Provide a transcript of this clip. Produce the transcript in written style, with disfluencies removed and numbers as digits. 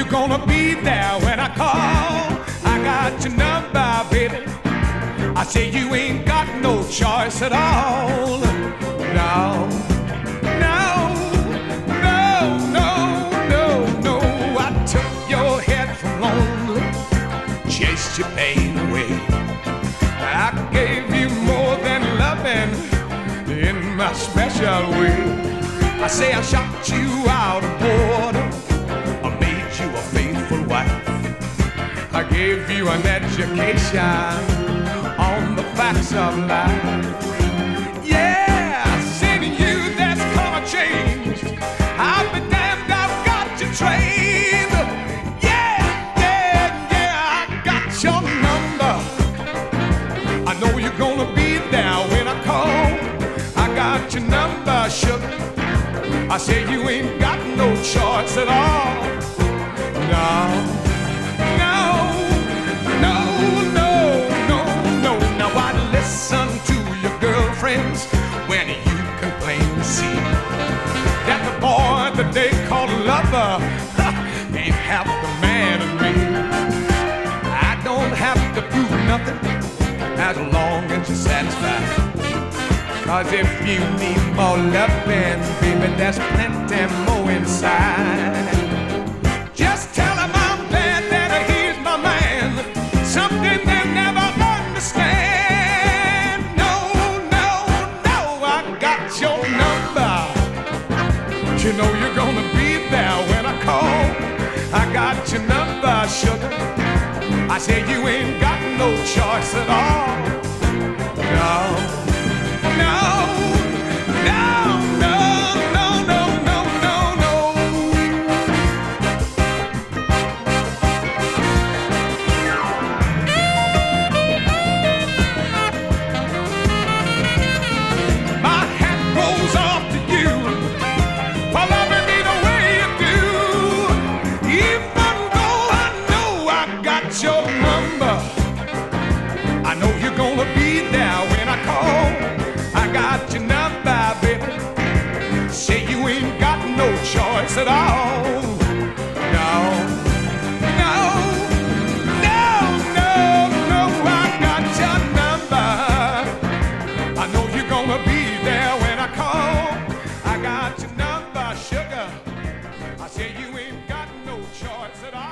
gonna be there when I call. I got your number, baby. I say you ain't got no choice at all. No, no, no, no, no, no. I took your head from lonely, chased your pain away. I gave you more than loving in my special way. I say I shot you out of boredom, I made you a faithful wife. I gave you an education on the facts of life. Yeah, seeing you, that's come a change. I'll be damned, I've got you trained. Yeah, yeah, yeah, I got your number. I know you're gonna be there when I call. I got your number, sugar. I say you ain't got no choice at all. No, no, no, no, no, no. Now I listen to your girlfriends when you complain to see that the boy that they call lover ain't half the man in me. I don't have to prove nothing as long as you're satisfied. Cause if you need more loving, baby, there's plenty more inside. Just tell him I'm glad that he's my man, something they'll never understand. No, no, no, I got your number. You know you're gonna be there when I call. I got your number, sugar. I say you ain't got no choice at all. No. No, no, no, no, no, no, no, no. My hat goes off to you for loving me the way you do. Even though I know I got your number, I know you're gonna be there when I call. I got your number, baby. Say you ain't got no choice at all. No, no, no, no, no. I got your number. I know you're gonna be there when I call. I got your number, sugar. I say you ain't got no choice at all.